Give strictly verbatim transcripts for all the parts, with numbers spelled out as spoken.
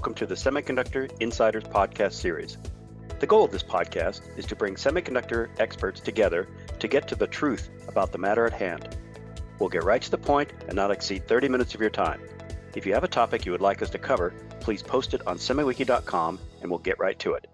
welcome to the Semiconductor Insiders podcast series. The goal of this podcast is to bring semiconductor experts together to get to the truth about the matter at hand. We'll get right to the point and not exceed thirty minutes of your time. If you have a topic you would like us to cover, please post it on semiwiki dot com and we'll get right to it.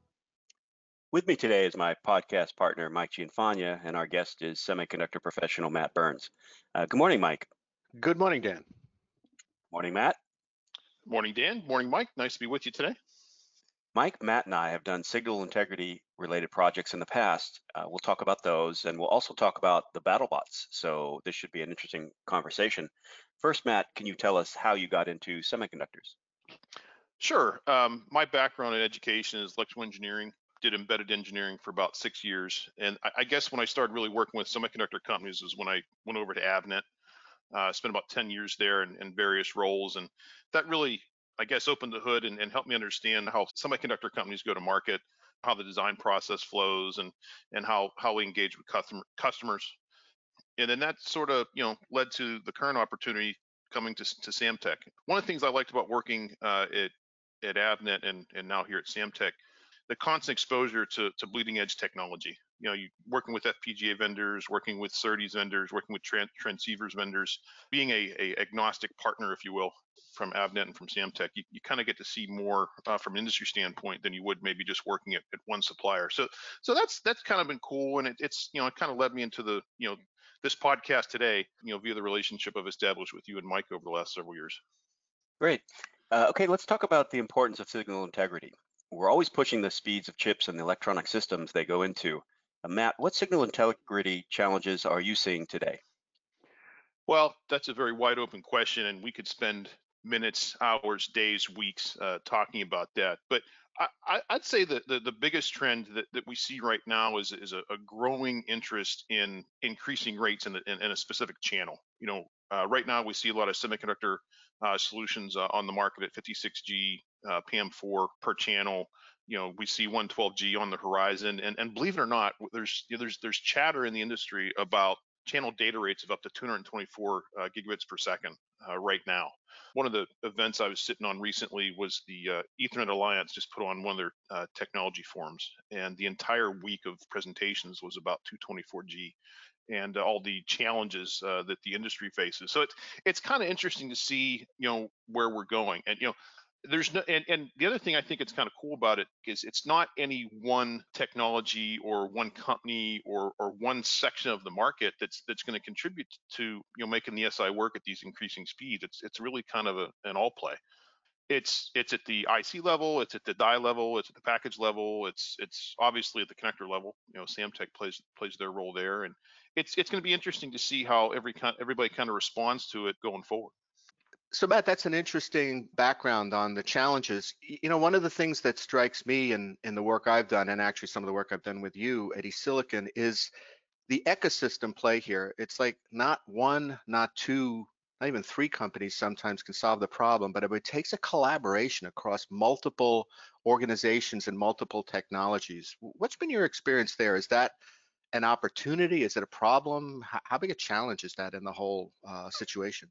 With me today is my podcast partner, Mike Gianfagna, and our guest is semiconductor professional Matt Burns. Uh, good morning, Mike. Good morning, Dan. Morning, Matt. Morning, Dan. Morning, Mike. Nice to be with you today. Mike, Matt, and I have done signal integrity related projects in the past. Uh, we'll talk about those, and we'll also talk about the BattleBots. So this should be an interesting conversation. First, Matt, can you tell us how you got into semiconductors? Sure. Um, my background in education is electrical engineering. Did embedded engineering for about six years. And I, I guess when I started really working with semiconductor companies was when I went over to Avnet. Uh, spent about ten years there in, in various roles. And that really, I guess, opened the hood and, and helped me understand how semiconductor companies go to market, how the design process flows, and and how, how we engage with customer, customers. And then that sort of, you know, led to the current opportunity coming to, to Samtec. One of the things I liked about working uh, at, at Avnet and, and now here at Samtec, the constant exposure to, to bleeding edge technology. You know, you working with F P G A vendors, working with SerDes vendors, working with tran- transceivers vendors, being a, a agnostic partner, if you will, from Avnet and from Samtec, you, you kind of get to see more uh, from an industry standpoint than you would maybe just working at, at one supplier. So, so that's that's kind of been cool, and it, it's you know it kind of led me into the you know this podcast today, you know, via the relationship I've established with you and Mike over the last several years. Great. Uh, okay, let's talk about the importance of signal integrity. We're always pushing the speeds of chips and the electronic systems they go into. Uh, Matt, what signal integrity challenges are you seeing today? Well, that's a very wide open question, and we could spend minutes, hours, days, weeks uh, talking about that. But I, I, I'd say that the, the biggest trend that, that we see right now is, is a, a growing interest in increasing rates in, the, in, in a specific channel. You know, uh, right now we see a lot of semiconductor uh, solutions uh, on the market at fifty-six G, uh, P A M four per channel. You know, we see one twelve G on the horizon, and and believe it or not, there's you know, there's there's chatter in the industry about channel data rates of up to two hundred twenty-four uh, gigabits per second uh, right now. One of the events I was sitting on recently was the uh, Ethernet Alliance just put on one of their uh, technology forums, and the entire week of presentations was about two twenty-four G and uh, all the challenges uh, that the industry faces. So it's it's kind of interesting to see, you know, where we're going. And you know, there's no and, and the other thing I think it's kind of cool about it is it's not any one technology or one company or or one section of the market that's that's going to contribute to, you know, making the S I work at these increasing speeds. It's it's really kind of a, an all play. It's it's at the I C level, it's at the die level, it's at the package level, it's it's obviously at the connector level. You know, Samtec plays plays their role there, and it's it's going to be interesting to see how every everybody kind of responds to it going forward. So Matt, that's an interesting background on the challenges. You know, one of the things that strikes me in, in the work I've done, and actually some of the work I've done with you at eSilicon, is the ecosystem play here. It's like not one, not two, not even three companies sometimes can solve the problem, but it takes a collaboration across multiple organizations and multiple technologies. What's been your experience there? Is that an opportunity? Is it a problem? How, how big a challenge is that in the whole uh, situation?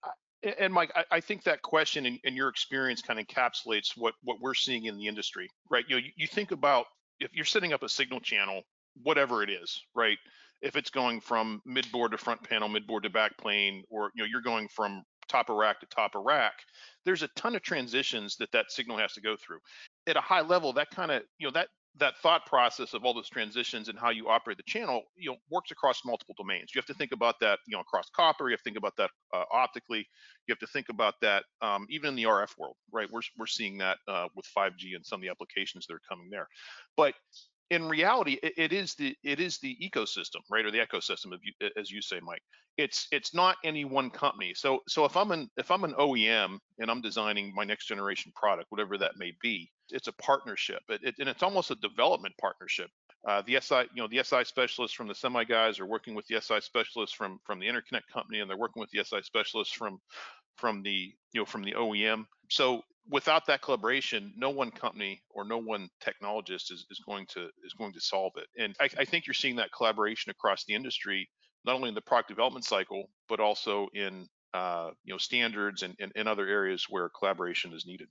And Mike, I, I think that question and, and your experience kind of encapsulates what, what we're seeing in the industry, right? You know, you, you think about if you're setting up a signal channel, whatever it is, right? If it's going from midboard to front panel, midboard to back plane, or you know, you're going from top of rack to top of rack, there's a ton of transitions that that signal has to go through. At a high level, that kind of, you know, that that thought process of all those transitions and how you operate the channel, you know, works across multiple domains. You have to think about that, you know, across copper. You have to think about that uh, optically. You have to think about that um, even in the R F world, right? We're we're seeing that uh, with five G and some of the applications that are coming there. But in reality, it, it is the it is the ecosystem, right, or the ecosystem, of you, as you say, Mike. It's it's not any one company. So so if I'm an if I'm an O E M and I'm designing my next generation product, whatever that may be, it's a partnership, it, it, and it's almost a development partnership. Uh, the S I, you know, the S I specialists from the semi guys are working with the S I specialists from from the interconnect company, and they're working with the S I specialists from from the you know from the O E M. So without that collaboration, no one company or no one technologist is, is going to is going to solve it. And I, I think you're seeing that collaboration across the industry, not only in the product development cycle, but also in uh, you know standards and, and, and other areas where collaboration is needed.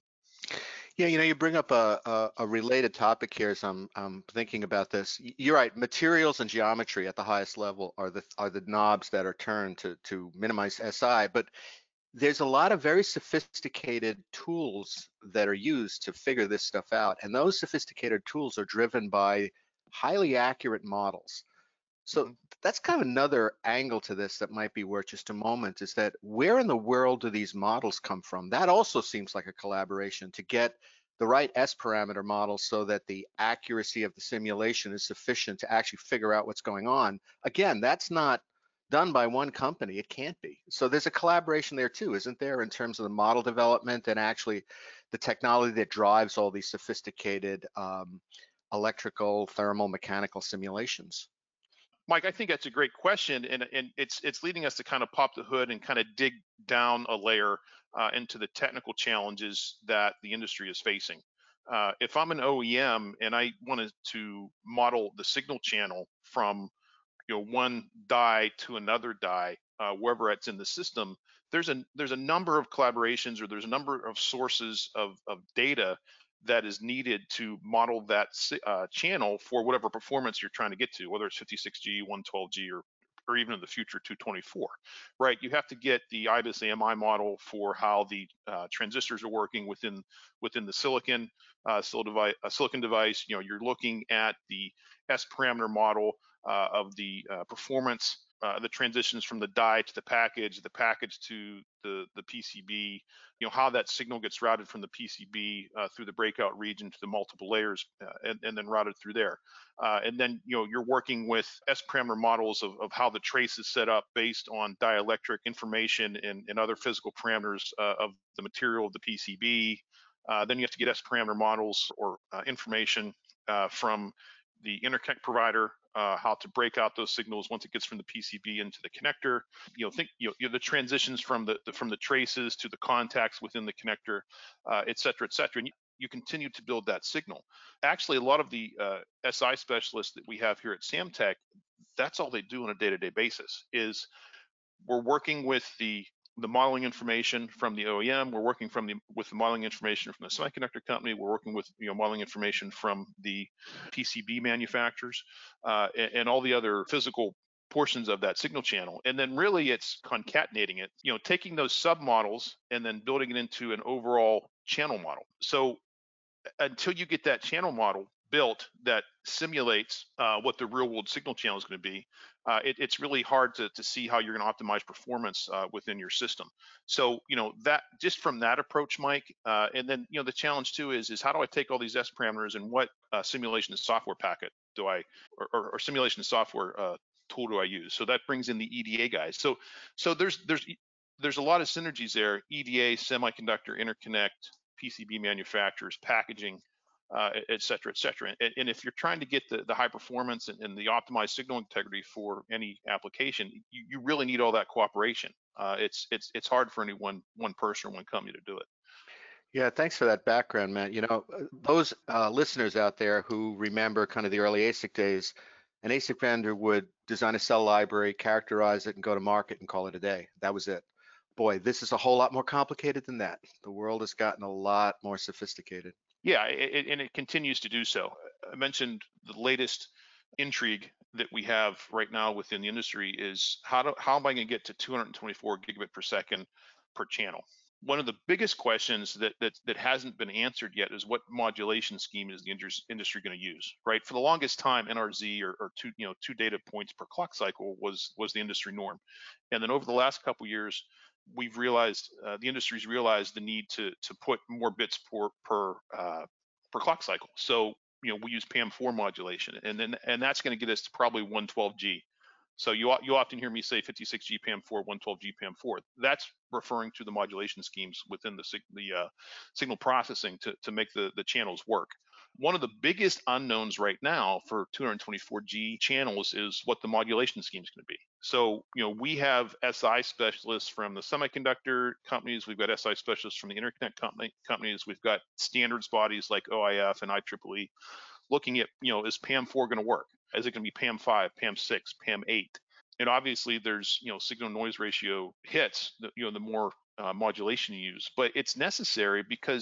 Yeah, you know, you bring up a, a, a related topic here as I'm, I'm thinking about this. Y- You're right. Materials and geometry at the highest level are the are the knobs that are turned to to minimize S I. But there's a lot of very sophisticated tools that are used to figure this stuff out, and those sophisticated tools are driven by highly accurate models. So Mhm. that's kind of another angle to this that might be worth just a moment, is that where in the world do these models come from? That also seems like a collaboration to get the right S parameter model so that the accuracy of the simulation is sufficient to actually figure out what's going on. Again, that's not done by one company. It can't be. So there's a collaboration there too, isn't there, in terms of the model development and actually the technology that drives all these sophisticated um, electrical, thermal, mechanical simulations. Mike, I think that's a great question, and and it's it's leading us to kind of pop the hood and kind of dig down a layer uh, into the technical challenges that the industry is facing. Uh, if I'm an O E M and I wanted to model the signal channel from you know one die to another die, uh, wherever it's in the system, there's a there's a number of collaborations or there's a number of sources of of data that is needed to model that si- uh, channel for whatever performance you're trying to get to, whether it's fifty-six G, one twelve G, or or even in the future two twenty-four, right? You have to get the I B I S A M I model for how the uh, transistors are working within within the silicon uh, sil- device, uh, silicon device. You know, you're looking at the S parameter model uh, of the uh, performance, uh, the transitions from the die to the package, the package to the, the P C B, you know, how that signal gets routed from the P C B uh, through the breakout region to the multiple layers uh, and, and then routed through there. Uh, and then, you know, you're working with S parameter models of, of how the trace is set up based on dielectric information and, and other physical parameters uh, of the material of the P C B. Uh, then you have to get S parameter models or uh, information uh, from the interconnect provider, uh, how to break out those signals once it gets from the P C B into the connector. You know, think you know, you know the transitions from the, the from the traces to the contacts within the connector, uh, et cetera, et cetera. And you, you continue to build that signal. Actually, a lot of the uh, S I specialists that we have here at Samtec, that's all they do on a day-to-day basis. Is we're working with the the modeling information from the O E M. We're working from the with the modeling information from the semiconductor company. We're working with you know modeling information from the P C B manufacturers uh, and, and all the other physical portions of that signal channel. And then really it's concatenating it, you know, taking those submodels and then building it into an overall channel model. So until you get that channel model built that simulates uh, what the real world signal channel is going to be, uh, it, it's really hard to, to see how you're going to optimize performance uh, within your system. So, you know, that just from that approach, Mike, uh, and then, you know, the challenge too is, is how do I take all these S parameters and what uh, simulation software packet do I, or, or, or simulation software uh, tool do I use? So that brings in the E D A guys. So, so there's, there's, there's a lot of synergies there, E D A, semiconductor, interconnect, P C B manufacturers, packaging, uh, et cetera, et cetera. And, and if you're trying to get the, the high performance and, and the optimized signal integrity for any application, you, you really need all that cooperation. Uh, it's it's it's hard for any one one person or one company to do it. Yeah, thanks for that background, Matt. You know, uh, those uh, listeners out there who remember kind of the early A S I C days, an A S I C vendor would design a cell library, characterize it, and go to market and call it a day. That was it. Boy, this is a whole lot more complicated than that. The world has gotten a lot more sophisticated. Yeah, it, and it continues to do so. I mentioned the latest intrigue that we have right now within the industry is how do how am I going to get to two hundred twenty-four gigabit per second per channel? One of the biggest questions that that that hasn't been answered yet is what modulation scheme is the indus- industry going to use, right? For the longest time, N R Z or, or two you know two data points per clock cycle was was the industry norm, and then over the last couple years, we've realized uh, the industry's realized the need to to put more bits per per uh, per clock cycle. So you know we use P A M four modulation, and then and that's going to get us to probably one twelve G. So you you often hear me say fifty-six G P A M four, one twelve G P A M four. That's referring to the modulation schemes within the the uh, signal processing to to make the the channels work. One of the biggest unknowns right now for two hundred twenty-four G channels is what the modulation scheme is going to be. So, you know, we have S I specialists from the semiconductor companies. We've got S I specialists from the interconnect company, companies. We've got standards bodies like O I F and I triple E looking at, you know, is P A M four going to work? Is it going to be P A M five, P A M six, P A M eight? And obviously there's, you know, signal noise ratio hits, the, you know, the more uh, modulation you use, but it's necessary because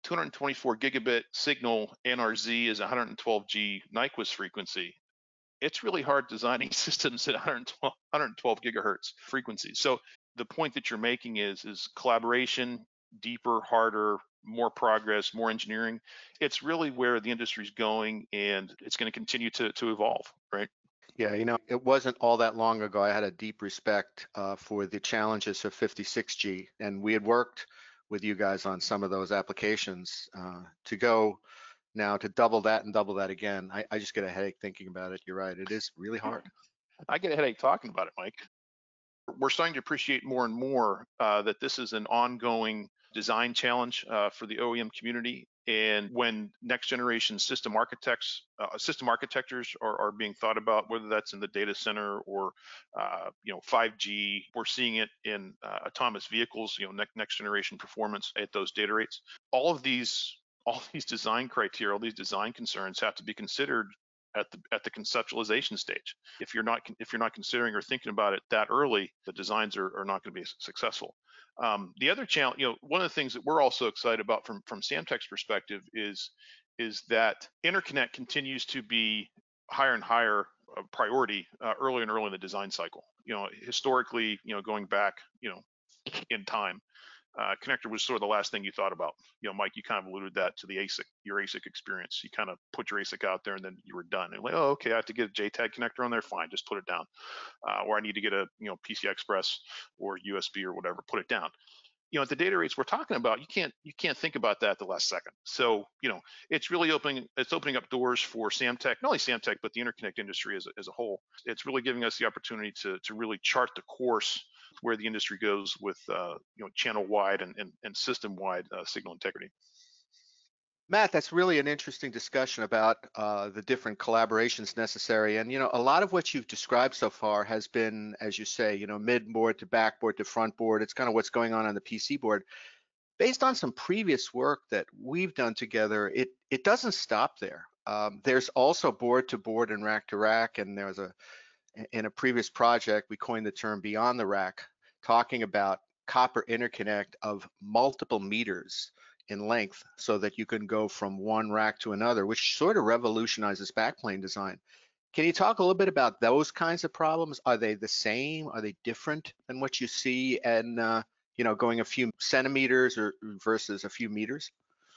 two hundred twenty-four gigabit signal N R Z is one hundred twelve G Nyquist frequency. It's really hard designing systems at one hundred twelve, one hundred twelve gigahertz frequencies. So the point that you're making is is collaboration, deeper, harder, more progress, more engineering. It's really where the industry's going, and it's going to continue to to evolve, right? Yeah, you know, it wasn't all that long ago. I had a deep respect uh, for the challenges of fifty-six G, and we had worked with you guys on some of those applications. Uh, to go now to double that and double that again, I, I just get a headache thinking about it. You're right, it is really hard. I get a headache talking about it, Mike. We're starting to appreciate more and more uh, that this is an ongoing design challenge uh, for the O E M community. And when next generation system architects, uh, system architectures are, are being thought about, whether that's in the data center or, uh, you know, five G, we're seeing it in uh, autonomous vehicles, you know, next next generation performance at those data rates. All of these, all these design criteria, all these design concerns have to be considered at the at the conceptualization stage. If you're not if you're not considering or thinking about it that early, the designs are, are not going to be successful. Um, the other challenge, you know, one of the things that we're also excited about from from Samtec's perspective is is that interconnect continues to be higher and higher uh, priority uh, early and early in the design cycle. You know, historically, you know, going back, you know, in time, uh, connector was sort of the last thing you thought about. You know, Mike, you kind of alluded that to the A S I C, your A S I C experience. You kind of put your A S I C out there and then you were done. And like, oh, okay, I have to get a J TAG connector on there. Fine, just put it down. Uh, or I need to get a, you know, P C I Express or U S B or whatever, put it down. You know, at the data rates we're talking about, you can't you can't think about that at the last second. So, you know, it's really opening it's opening up doors for Samtec, not only Samtec, but the interconnect industry as a, as a whole. It's really giving us the opportunity to to really chart the course where the industry goes with uh, you know, channel wide and, and, and system wide uh, signal integrity. Matt, that's really an interesting discussion about uh, the different collaborations necessary. And, you know, a lot of what you've described so far has been, as you say, you know, mid board to backboard to front board. It's kind of what's going on on the P C board. Based on some previous work that we've done together, it, it doesn't stop there. Um, there's also board to board and rack to rack. And there's a, in a previous project, we coined the term beyond the rack, talking about copper interconnect of multiple meters in length so that you can go from one rack to another, which sort of revolutionizes backplane design. Can you talk a little bit about those kinds of problems? Are they the same? Are they different than what you see and uh, you know, going a few centimeters or versus a few meters?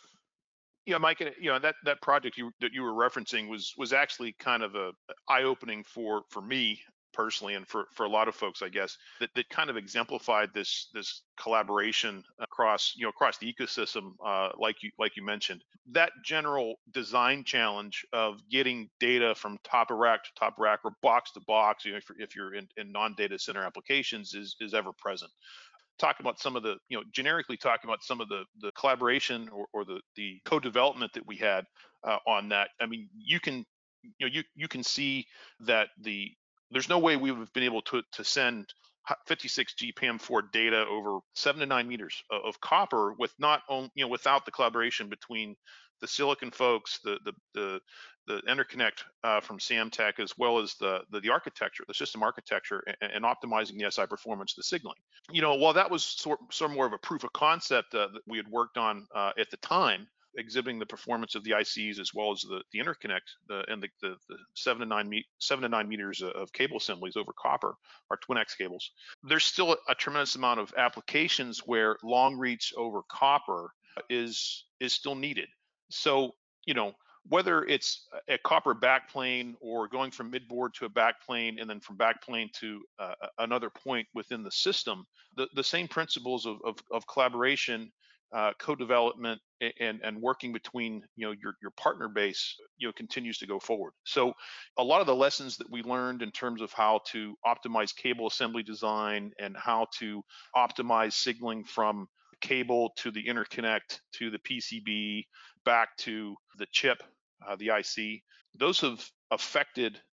Yeah, Mike, you know, that that project you that you were referencing was was actually kind of a eye-opening for for me personally, and for for a lot of folks, I guess, that that kind of exemplified this this collaboration across, you know, across the ecosystem, uh, like you like you mentioned. That general design challenge of getting data from top of rack to top of rack or box to box, you know, if, if you're in, in non-data center applications, is is ever present. Talking about some of the, you know, generically talking about some of the the collaboration or, or the the co-development that we had uh, on that. I mean, you can, you know, you you can see that the there's no way we would have been able to to send fifty-six G P A M four data over seven to nine meters of, of copper with not only, you know, without the collaboration between the silicon folks, the the the, the interconnect uh, from Samtec, as well as the, the the architecture, the system architecture, and, and optimizing the S I performance, the signaling. You know, while that was sort, sort of more of a proof of concept uh, that we had worked on uh, at the time, exhibiting the performance of the I Cs as well as the, the interconnect the, and the, the, the seven to nine me- seven to nine meters of cable assemblies over copper, our Twin-X cables. There's still a, a tremendous amount of applications where long reach over copper is is still needed. So, you know, whether it's a copper backplane or going from midboard to a backplane and then from backplane to uh, another point within the system, the, the same principles of, of, of collaboration, uh, co-development, and and working between, you know, your your partner base, you know, continues to go forward. So a lot of the lessons that we learned in terms of how to optimize cable assembly design and how to optimize signaling from cable to the interconnect to the P C B back to the chip, uh, the I C, those have affected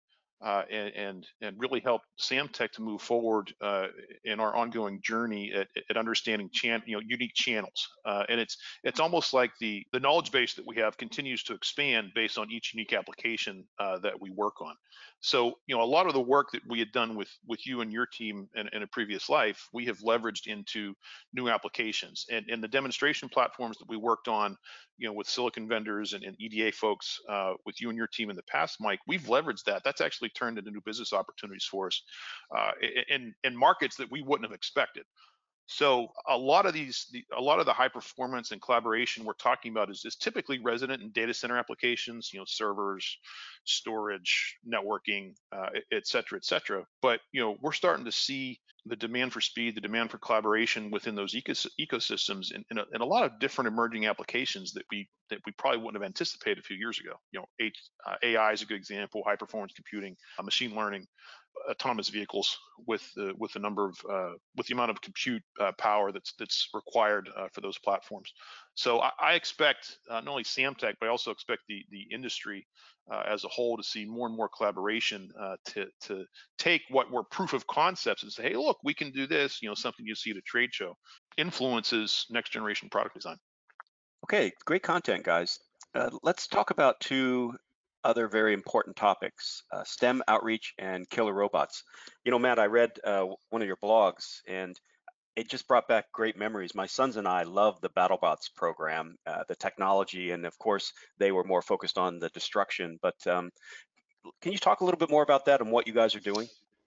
uh, and, and and really helped Samtech to move forward uh, in our ongoing journey at, at understanding chan- you know unique channels. Uh, and it's it's almost like the the knowledge base that we have continues to expand based on each unique application uh, that we work on. So you know a lot of the work that we had done with with you and your team in, in a previous life, we have leveraged into new applications, and and the demonstration platforms that we worked on, you know, with silicon vendors and, and E D A folks, uh, with you and your team in the past, Mike, we've leveraged that. That's actually turned into new business opportunities for us uh, in in markets that we wouldn't have expected. So a lot of these, the, a lot of the high performance and collaboration we're talking about is, is typically resident in data center applications, you know, servers, storage, networking, uh, et cetera, et cetera. But, you know, we're starting to see the demand for speed, the demand for collaboration within those ecos- ecosystems in, in, a, in a lot of different emerging applications that we that we probably wouldn't have anticipated a few years ago. You know, H, uh, A I is a good example, high performance computing, uh, machine learning, autonomous vehicles with the with the number of uh, with the amount of compute uh, power that's that's required uh, for those platforms. So I, I expect uh, not only Samtech, but I also expect the the industry uh, as a whole to see more and more collaboration uh, to to take what were proof of concepts and say, hey, look, we can do this. You know, something you see at a trade show influences next generation product design. Okay, great content, guys. Uh, let's talk about two other very important topics, uh, STEM outreach and killer robots. You know, Matt, I read uh, one of your blogs and it just brought back great memories. My sons and I love the BattleBots program, uh, the technology, and of course, they were more focused on the destruction. But um, can you talk a little bit more about that and what you guys are doing?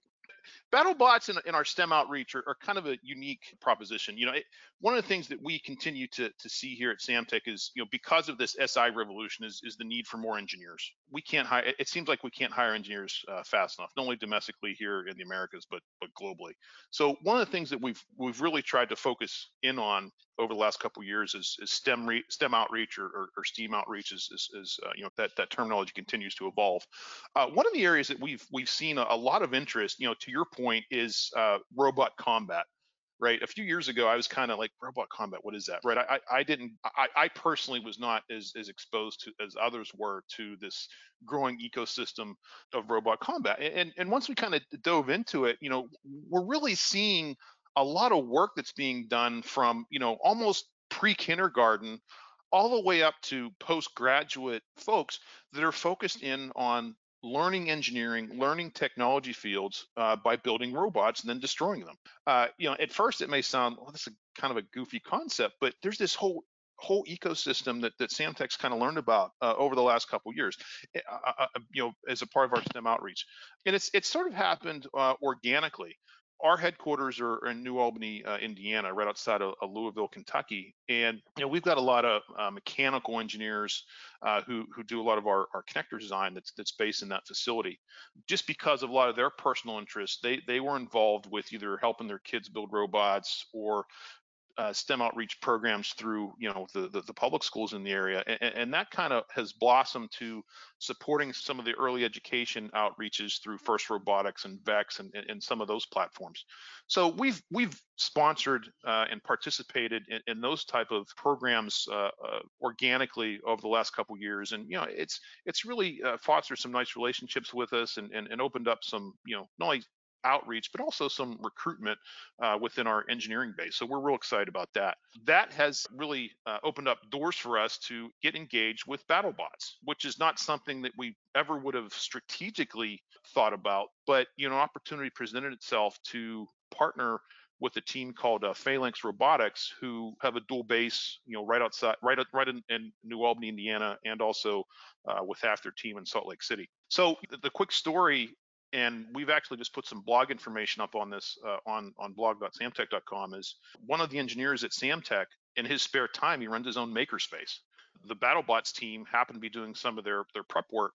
BattleBots in, in our STEM outreach are, are kind of a unique proposition. You know, it, one of the things that we continue to, to see here at Samtech is, you know, because of this S I revolution, is, is the need for more engineers. We can't hire. It seems like we can't hire engineers uh, fast enough, not only domestically here in the Americas, but but globally. So one of the things that we've we've really tried to focus in on over the last couple of years is, is STEM re, STEM outreach or, or, or STEAM outreach is, is, is uh, you know that that terminology continues to evolve. Uh, one of the areas that we've we've seen a, a lot of interest, you know, to your point, is uh, robot combat. Right. A few years ago, I was kind of like, robot combat, what is that? Right. I, I didn't, I, I personally was not as, as exposed to as others were to this growing ecosystem of robot combat. And, and once we kind of dove into it, you know, we're really seeing a lot of work that's being done from, you know, almost pre-kindergarten all the way up to postgraduate folks that are focused in on learning engineering, learning technology fields uh, by building robots and then destroying them. Uh, you know, at first it may sound, well, this is kind of a goofy concept, but there's this whole whole ecosystem that that Samtech's kind of learned about uh, over the last couple of years, uh, uh, you know, as a part of our STEM outreach, and it's it's sort of happened uh, organically. Our headquarters are in New Albany, uh, Indiana, right outside of, of Louisville, Kentucky, and you know we've got a lot of uh, mechanical engineers uh, who who do a lot of our, our connector design that's that's based in that facility. Just because of a lot of their personal interests, they they were involved with either helping their kids build robots or uh, STEM outreach programs through, you know, the, the, the public schools in the area, and, and that kind of has blossomed to supporting some of the early education outreaches through First Robotics and VEX and, and some of those platforms. So we've we've sponsored uh, and participated in, in those type of programs uh, uh, organically over the last couple of years, and you know, it's it's really uh, fostered some nice relationships with us and, and and opened up some, you know, not only outreach, but also some recruitment uh, within our engineering base. So we're real excited about that. That has really uh, opened up doors for us to get engaged with BattleBots, which is not something that we ever would have strategically thought about, but you know, opportunity presented itself to partner with a team called uh, Phalanx Robotics, who have a dual base, you know, right outside, right, right in, in New Albany, Indiana, and also uh, with half their team in Salt Lake City. So the, the quick story, and we've actually just put some blog information up on this uh, on on blog dot samtech dot com, is one of the engineers at Samtech, in his spare time, he runs his own makerspace. The BattleBots team happened to be doing some of their their prep work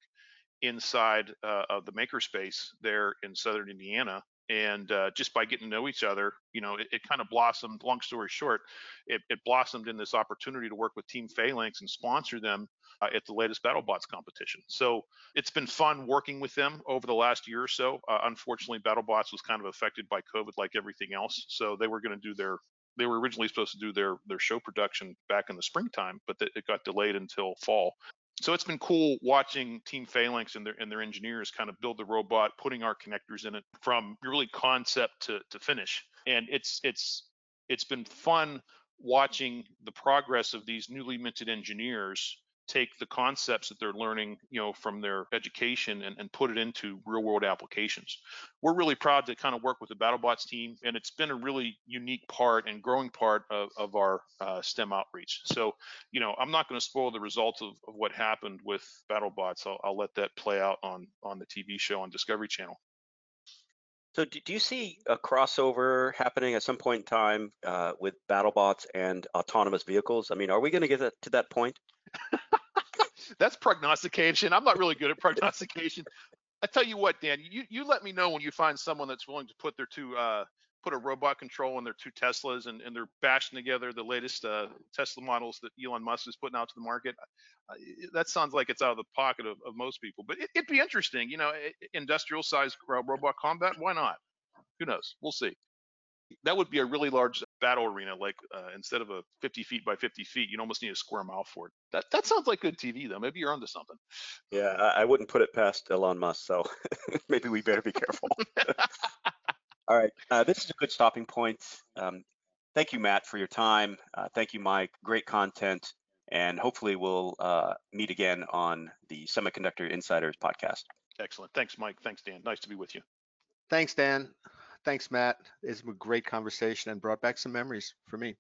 inside uh, of the makerspace there in southern Indiana. And uh, just by getting to know each other, you know, it, it kind of blossomed. Long story short, it, it blossomed in this opportunity to work with Team Phalanx and sponsor them uh, at the latest BattleBots competition. So it's been fun working with them over the last year or so. Uh, unfortunately, BattleBots was kind of affected by COVID, like everything else. So they were going to do their they were originally supposed to do their their show production back in the springtime, but it got delayed until fall. So it's been cool watching Team Phalanx and their and their engineers kind of build the robot, putting our connectors in it from really concept to, to finish. And it's it's it's been fun watching the progress of these newly minted engineers take the concepts that they're learning, you know, from their education and, and put it into real world applications. We're really proud to kind of work with the BattleBots team, and it's been a really unique part and growing part of, of our uh, STEM outreach. So, you know, I'm not going to spoil the results of, of what happened with BattleBots. I'll, I'll let that play out on, on the T V show on Discovery Channel. So do, do you see a crossover happening at some point in time uh, with BattleBots and autonomous vehicles? I mean, are we going to get to that point? That's prognostication. I'm not really good at prognostication. I tell you what, Dan, you, you let me know when you find someone that's willing to put their two uh, put a robot control in their two Teslas and, and they're bashing together the latest uh, Tesla models that Elon Musk is putting out to the market. Uh, that sounds like it's out of the pocket of, of most people, but it, it'd be interesting. You know, industrial sized robot combat. Why not? Who knows? We'll see. That would be a really large battle arena. Like uh, instead of a fifty feet by fifty feet, you'd almost need a square mile for it. That that sounds like good T V though. Maybe you're onto something. Yeah, I, I wouldn't put it past Elon Musk. So maybe we better be careful. All right, uh, this is a good stopping point. Um, thank you, Matt, for your time. Uh, thank you, Mike. Great content, and hopefully we'll uh, meet again on the Semiconductor Insiders podcast. Excellent. Thanks, Mike. Thanks, Dan. Nice to be with you. Thanks, Dan. Thanks, Matt. It's a great conversation and brought back some memories for me.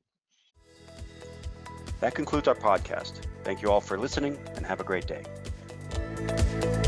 That concludes our podcast. Thank you all for listening and have a great day.